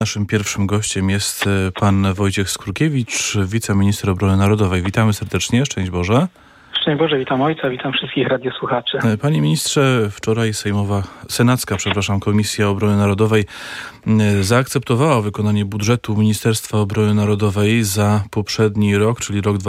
Naszym pierwszym gościem jest pan Wojciech Skurkiewicz, wiceminister obrony narodowej. Witamy serdecznie, szczęść Boże. Szczęść Boże, witam ojca, witam wszystkich radiosłuchaczy. Panie ministrze, wczoraj senacka Komisja Obrony Narodowej zaakceptowała wykonanie budżetu Ministerstwa Obrony Narodowej za poprzedni rok, czyli rok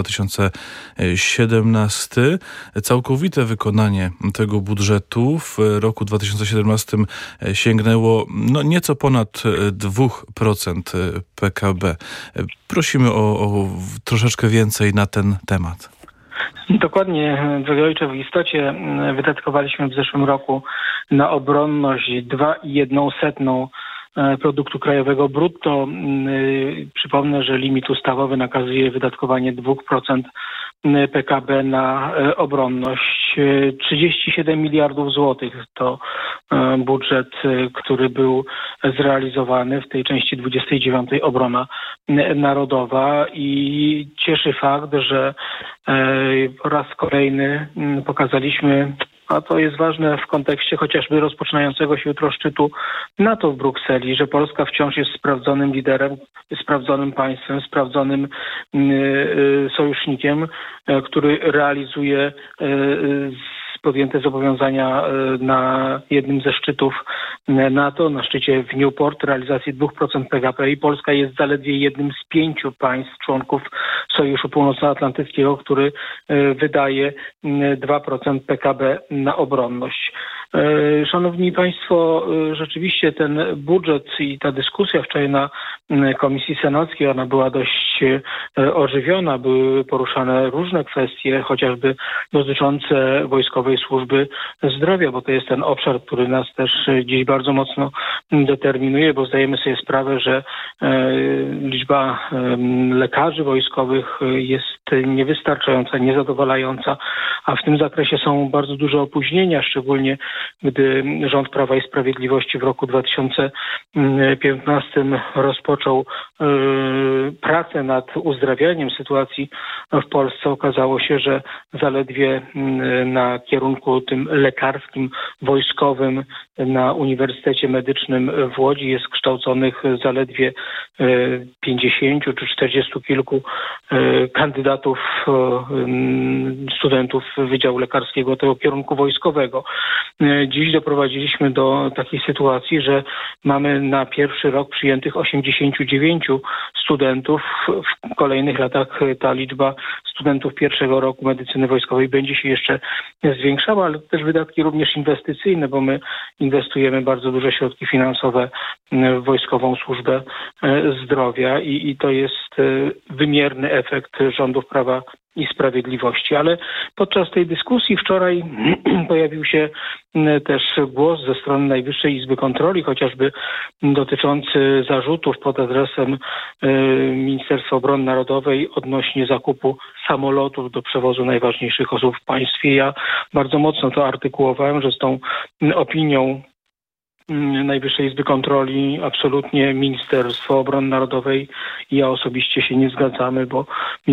2017. Całkowite wykonanie tego budżetu w roku 2017 sięgnęło nieco ponad 2% PKB. Prosimy o troszeczkę więcej na ten temat. Dokładnie, drogi ojcze, w istocie wydatkowaliśmy w zeszłym roku na obronność 2,1% produktu krajowego brutto. Przypomnę, że limit ustawowy nakazuje wydatkowanie 2% PKB na obronność. 37 miliardów złotych to budżet, który był zrealizowany w tej części 29 obrona narodowa i cieszy fakt, że po raz kolejny pokazaliśmy, a to jest ważne w kontekście chociażby rozpoczynającego się jutro szczytu NATO w Brukseli, że Polska wciąż jest sprawdzonym liderem, sprawdzonym państwem, sprawdzonym sojusznikiem, który realizuje podjęte zobowiązania na jednym ze szczytów NATO, na szczycie w Newport, realizacji 2% PKB i Polska jest zaledwie jednym z 5 państw członków Sojuszu Północnoatlantyckiego, który wydaje 2% PKB na obronność. Szanowni Państwo, rzeczywiście ten budżet i ta dyskusja wczoraj na Komisji Senackiej, ona była dość ożywiona, były poruszane różne kwestie, chociażby dotyczące Wojskowej Służby Zdrowia, bo to jest ten obszar, który nas też dziś bardzo mocno determinuje, bo zdajemy sobie sprawę, że liczba lekarzy wojskowych jest niewystarczająca, niezadowalająca, a w tym zakresie są bardzo duże opóźnienia, szczególnie gdy rząd Prawa i Sprawiedliwości w roku 2015 rozpoczął pracę nad uzdrawianiem sytuacji w Polsce. Okazało się, że zaledwie na kierunku tym lekarskim, wojskowym na Uniwersytecie Medycznym w Łodzi jest kształconych zaledwie 50 czy 40 kilku kandydatów, studentów Wydziału Lekarskiego tego kierunku wojskowego. Dziś doprowadziliśmy do takiej sytuacji, że mamy na pierwszy rok przyjętych 89 studentów. W kolejnych latach ta liczba studentów pierwszego roku medycyny wojskowej będzie się jeszcze zwiększała, ale też wydatki również inwestycyjne, bo my inwestujemy bardzo duże środki finansowe w Wojskową Służbę Zdrowia i to jest wymierny efekt rządów Prawa i Sprawiedliwości. Ale podczas tej dyskusji wczoraj pojawił się też głos ze strony Najwyższej Izby Kontroli, chociażby dotyczący zarzutów pod adresem Ministerstwa Obrony Narodowej odnośnie zakupu samolotów do przewozu najważniejszych osób w państwie. Ja bardzo mocno to artykułowałem, że z tą opinią Najwyższej Izby Kontroli absolutnie Ministerstwo Obrony Narodowej i ja osobiście się nie zgadzamy, bo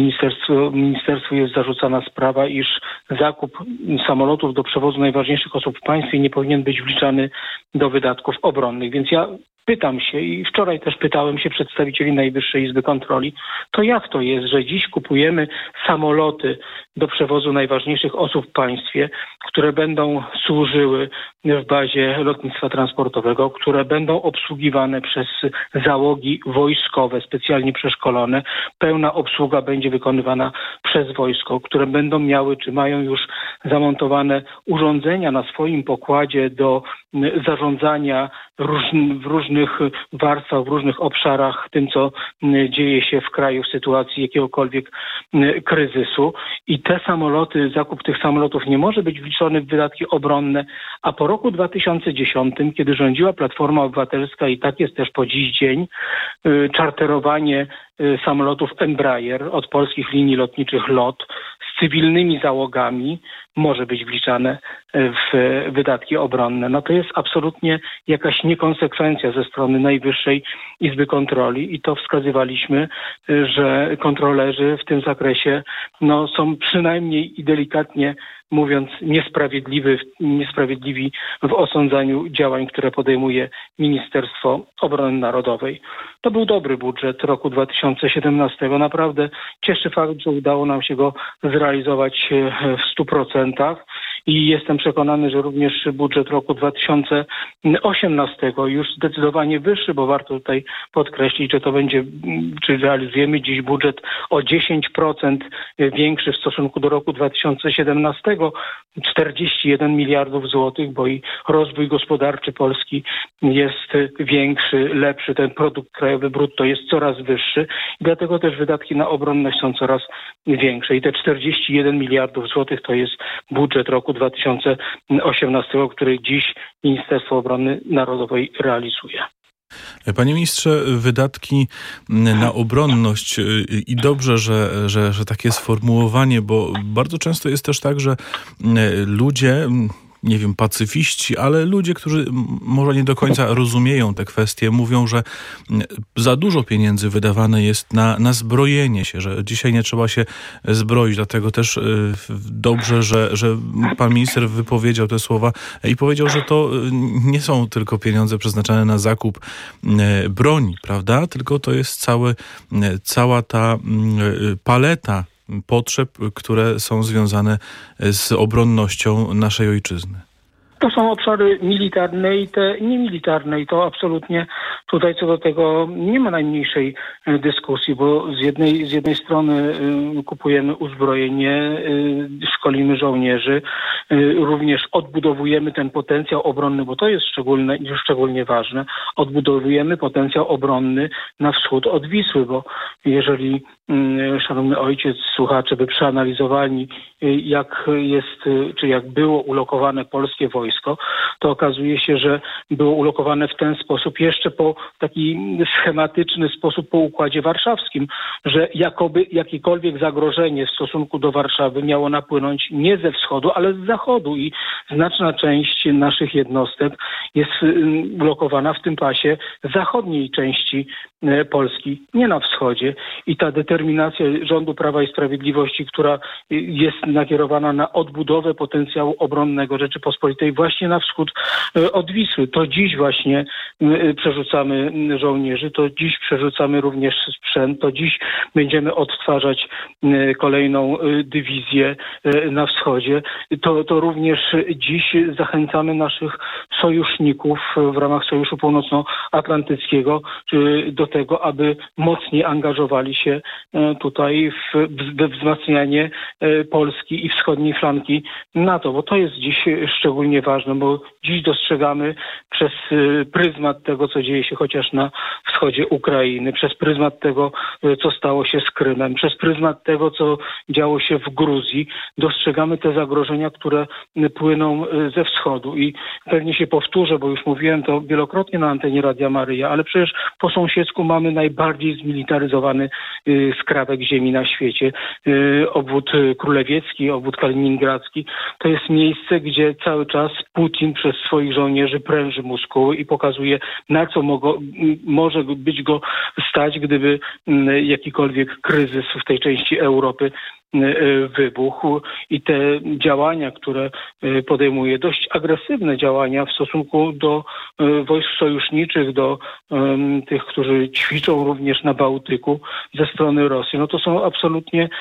ministerstwu jest zarzucana sprawa, iż zakup samolotów do przewozu najważniejszych osób w państwie nie powinien być wliczany do wydatków obronnych. Więc ja pytam się i wczoraj też pytałem się przedstawicieli Najwyższej Izby Kontroli, to jak to jest, że dziś kupujemy samoloty do przewozu najważniejszych osób w państwie, które będą służyły w bazie lotnictwa transportowego, które będą obsługiwane przez załogi wojskowe, specjalnie przeszkolone. Pełna obsługa będzie wykonywana przez wojsko, które będą miały, czy mają już zamontowane urządzenia na swoim pokładzie do zarządzania w różnych warstwach, w różnych obszarach tym, co dzieje się w kraju w sytuacji jakiegokolwiek kryzysu. I te samoloty, zakup tych samolotów nie może być wliczony w wydatki obronne, a po roku 2010, kiedy rządziła Platforma Obywatelska i tak jest też po dziś dzień, czarterowanie samolotów Embraer od polskich linii lotniczych LOT z cywilnymi załogami może być wliczane w wydatki obronne. No to jest absolutnie jakaś niekonsekwencja ze strony Najwyższej Izby Kontroli i to wskazywaliśmy, że kontrolerzy w tym zakresie są przynajmniej i delikatnie mówiąc niesprawiedliwi w osądzaniu działań, które podejmuje Ministerstwo Obrony Narodowej. To był dobry budżet roku 2017. Naprawdę cieszy fakt, że udało nam się go zrealizować w 100%. I jestem przekonany, że również budżet roku 2018 już zdecydowanie wyższy, bo warto tutaj podkreślić, że czy realizujemy dziś budżet o 10% większy w stosunku do roku 2017, 41 miliardów złotych, bo i rozwój gospodarczy Polski jest większy, lepszy, ten produkt krajowy brutto jest coraz wyższy i dlatego też wydatki na obronność są coraz większe. I te 41 miliardów złotych to jest budżet roku 2018, który dziś Ministerstwo Obrony Narodowej realizuje. Panie ministrze, wydatki na obronność i dobrze, że takie sformułowanie, bo bardzo często jest też tak, że ludzie, nie wiem, pacyfiści, ale ludzie, którzy może nie do końca rozumieją te kwestie, mówią, że za dużo pieniędzy wydawane jest na zbrojenie się, że dzisiaj nie trzeba się zbroić. Dlatego też dobrze, że pan minister wypowiedział te słowa i powiedział, że to nie są tylko pieniądze przeznaczone na zakup broni, prawda? Tylko to jest cała ta paleta potrzeb, które są związane z obronnością naszej ojczyzny. To są obszary militarne i te niemilitarne i to absolutnie tutaj co do tego nie ma najmniejszej dyskusji, bo z jednej strony kupujemy uzbrojenie, szkolimy żołnierzy, również odbudowujemy ten potencjał obronny, bo to jest szczególnie ważne, odbudowujemy potencjał obronny na wschód od Wisły, bo jeżeli szanowny ojciec, słuchacze by przeanalizowali, jak było ulokowane polskie wojsko, to okazuje się, że było ulokowane w ten sposób, jeszcze po taki schematyczny sposób po Układzie Warszawskim, że jakoby jakiekolwiek zagrożenie w stosunku do Warszawy miało napłynąć nie ze wschodu, ale z zachodu i znaczna część naszych jednostek jest ulokowana w tym pasie zachodniej części Polski, nie na wschodzie. I ta determinacja rządu Prawa i Sprawiedliwości, która jest nakierowana na odbudowę potencjału obronnego Rzeczypospolitej właśnie na wschód od Wisły. To dziś właśnie przerzucamy żołnierzy, to dziś przerzucamy również sprzęt, to dziś będziemy odtwarzać kolejną dywizję na wschodzie. To również dziś zachęcamy naszych sojuszników w ramach Sojuszu Północnoatlantyckiego do tego, aby mocniej angażowali się tutaj we wzmacnianie Polski i wschodniej flanki NATO, bo to jest dziś szczególnie ważne, bo dziś dostrzegamy przez pryzmat tego, co dzieje się chociaż na wschodzie Ukrainy, przez pryzmat tego, co stało się z Krymem, przez pryzmat tego, co działo się w Gruzji, dostrzegamy te zagrożenia, które płyną ze wschodu i pewnie się powtórzę, bo już mówiłem to wielokrotnie na antenie Radia Maryja, ale przecież po sąsiedzku mamy najbardziej zmilitaryzowany skrawek ziemi na świecie. Obwód królewiecki, obwód kaliningradzki to jest miejsce, gdzie cały czas Putin przez swoich żołnierzy pręży muskuły i pokazuje, na co może być go stać, gdyby jakikolwiek kryzys w tej części Europy wybuchł i te działania, które podejmuje, dość agresywne działania w stosunku do wojsk sojuszniczych, do tych, którzy ćwiczą również na Bałtyku ze strony Rosji, no to są absolutnie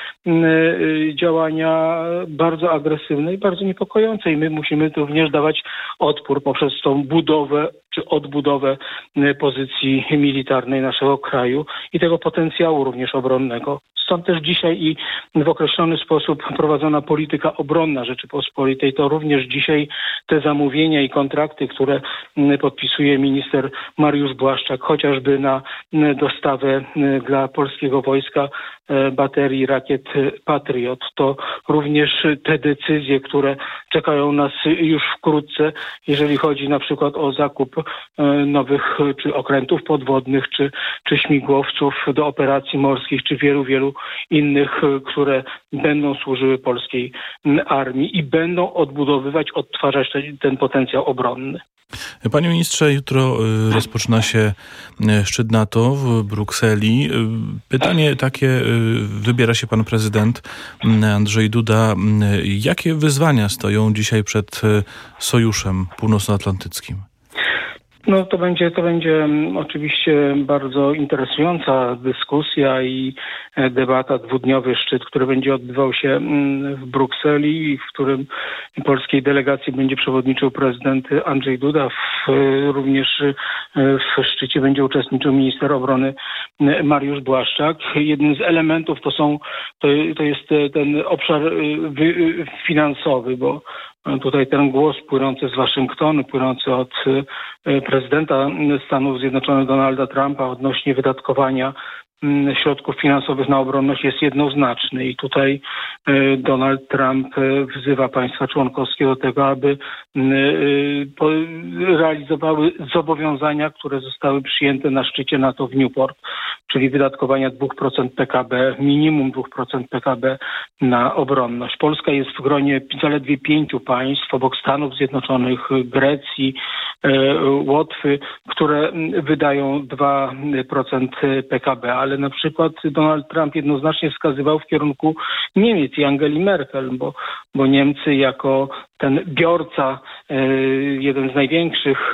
działania bardzo agresywne i bardzo niepokojące i my musimy również dawać odpór poprzez tą budowę czy odbudowę pozycji militarnej naszego kraju i tego potencjału również obronnego. Stąd też dzisiaj i w określony sposób prowadzona polityka obronna Rzeczypospolitej. To również dzisiaj te zamówienia i kontrakty, które podpisuje minister Mariusz Błaszczak, chociażby na dostawę dla polskiego wojska baterii rakiet Patriot. To również te decyzje, które czekają nas już wkrótce, jeżeli chodzi na przykład o zakup nowych czy okrętów podwodnych, czy śmigłowców do operacji morskich, czy wielu innych, które będą służyły polskiej armii i będą odtwarzać ten potencjał obronny. Panie ministrze, jutro rozpoczyna się szczyt NATO w Brukseli. Pytanie takie, wybiera się pan prezydent Andrzej Duda. Jakie wyzwania stoją dzisiaj przed Sojuszem Północnoatlantyckim? No to będzie oczywiście bardzo interesująca dyskusja i debata, dwudniowy szczyt, który będzie odbywał się w Brukseli i w którym polskiej delegacji będzie przewodniczył prezydent Andrzej Duda. Również w szczycie będzie uczestniczył minister obrony Mariusz Błaszczak. Jednym z elementów to jest ten obszar finansowy, bo tutaj ten głos płynący z Waszyngtonu, płynący od prezydenta Stanów Zjednoczonych Donalda Trumpa odnośnie wydatkowania środków finansowych na obronność jest jednoznaczny i tutaj Donald Trump wzywa państwa członkowskie do tego, aby realizowały zobowiązania, które zostały przyjęte na szczycie NATO w Newport, czyli wydatkowania 2% PKB, minimum 2% PKB na obronność. Polska jest w gronie zaledwie 5 państw obok Stanów Zjednoczonych, Grecji, Łotwy, które wydają 2% PKB, ale na przykład Donald Trump jednoznacznie wskazywał w kierunku Niemiec i Angeli Merkel, bo Niemcy jako ten biorca, jeden z największych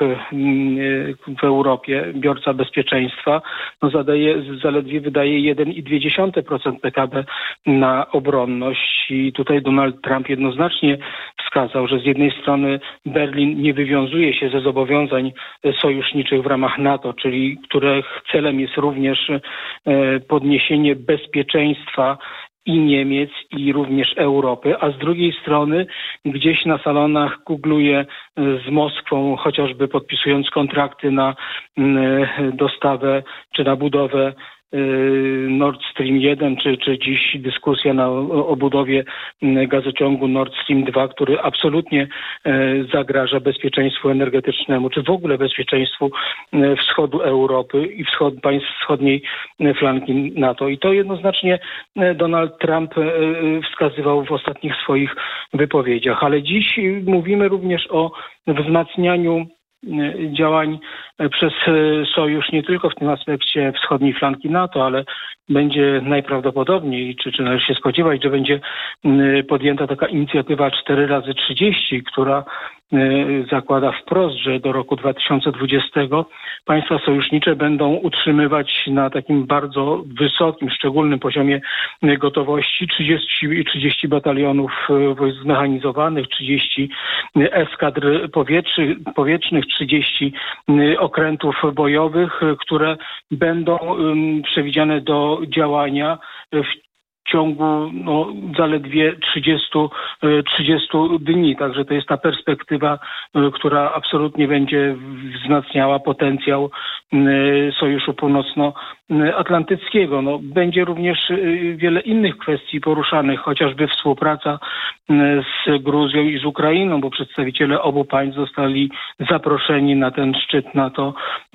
w Europie, biorca bezpieczeństwa, zaledwie wydaje 1,2% PKB na obronność i tutaj Donald Trump jednoznacznie wskazał, że z jednej strony Berlin nie wywiązuje się ze zobowiązań sojuszniczych w ramach NATO, czyli których celem jest również podniesienie bezpieczeństwa i Niemiec, i również Europy, a z drugiej strony gdzieś na salonach kugluje z Moskwą, chociażby podpisując kontrakty na dostawę czy na budowę Nord Stream 1, czy dziś dyskusja o budowie gazociągu Nord Stream 2, który absolutnie zagraża bezpieczeństwu energetycznemu, czy w ogóle bezpieczeństwu wschodu Europy i państw wschodniej flanki NATO. I to jednoznacznie Donald Trump wskazywał w ostatnich swoich wypowiedziach. Ale dziś mówimy również o wzmacnianiu działań przez Sojusz nie tylko w tym aspekcie wschodniej flanki NATO, ale będzie najprawdopodobniej, czy należy się spodziewać, że będzie podjęta taka inicjatywa 4x30, która zakłada wprost, że do roku 2020 państwa sojusznicze będą utrzymywać na takim bardzo wysokim, szczególnym poziomie gotowości 30 batalionów wojsk zmechanizowanych, 30 eskadr powietrznych, 30 okrętów bojowych, które będą przewidziane do działania w ciągu zaledwie 30 dni. Także to jest ta perspektywa, która absolutnie będzie wzmacniała potencjał Sojuszu Północnoatlantyckiego. Będzie również wiele innych kwestii poruszanych, chociażby współpraca z Gruzją i z Ukrainą, bo przedstawiciele obu państw zostali zaproszeni na ten szczyt NATO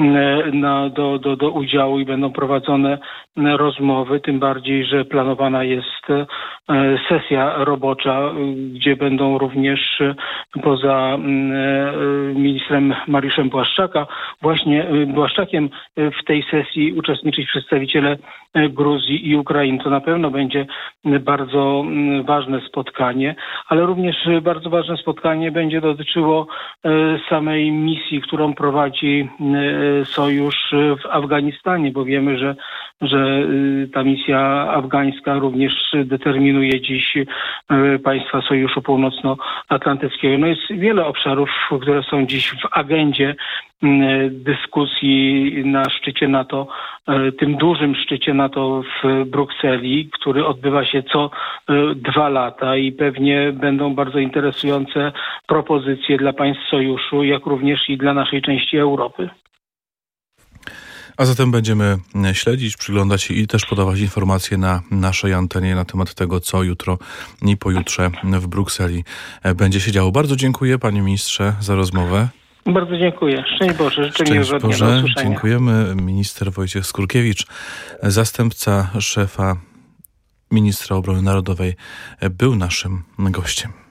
do udziału i będą prowadzone rozmowy, tym bardziej, że planowana jest sesja robocza, gdzie będą również poza ministrem Mariuszem Błaszczakiem w tej sesji uczestniczyć przedstawiciele Gruzji i Ukrainy. To na pewno będzie bardzo ważne spotkanie, ale również bardzo ważne spotkanie będzie dotyczyło samej misji, którą prowadzi Sojusz w Afganistanie, bo wiemy, że ta misja afgańska również determinuje dziś państwa Sojuszu Północnoatlantyckiego. Jest wiele obszarów, które są dziś w agendzie dyskusji na szczycie NATO, tym dużym szczycie NATO w Brukseli, który odbywa się co 2 lata i pewnie będą bardzo interesujące propozycje dla państw Sojuszu, jak również i dla naszej części Europy. A zatem będziemy śledzić, przyglądać się i też podawać informacje na naszej antenie na temat tego, co jutro i pojutrze w Brukseli będzie się działo. Bardzo dziękuję, panie ministrze, za rozmowę. Bardzo dziękuję. Szczęść Boże. Życzę miłego dnia. Do usłyszenia. Dziękujemy. Minister Wojciech Skurkiewicz, zastępca szefa ministra obrony narodowej, był naszym gościem.